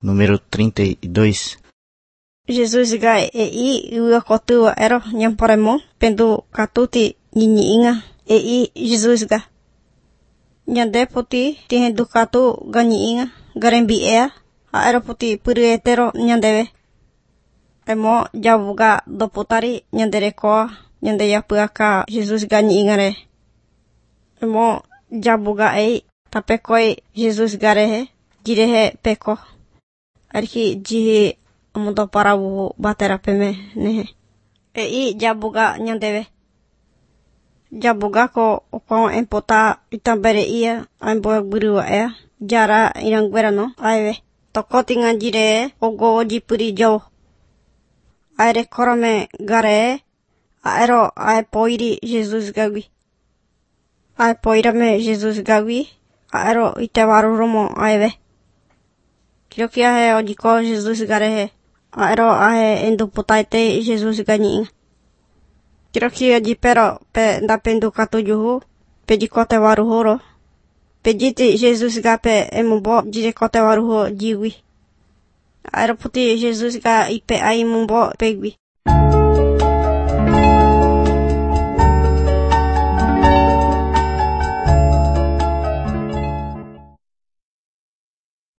Número 32. Jesus ga e ua kotua ero nyam paremo pendu katuti nyiinga Jesus ga nyande poti tihendu katu ga nyiinga garembi ea a ero poti puri etero nyandeve emo jabuga doputari nyandere koa nyande yapuaka Jesus ga nyiinga re emo jabuga tapekoi Jesus ga rehe jirehe peko arki jihi amundo parabu batera peme nehe jabuga nyandeve jabuga ko okon empota itambere ia ambo burua ea jara irangwera no aive tokoti ngajire ogo ojipuri jo aire korome gare aero ae poiri Jesus gawi ae poirame Jesus gawi aero itewaru romo aive kirokia he ojiko Jesus garehe aero ahe endu potaite Jesus ganyiinga kirokia jipero pe ndapendu katujuhu pe jikote waru horo pe jiti Jesus ga pe emumbo jire kote waru ho jiwi aero puti Jesus ga ipe ai mumbo pegwi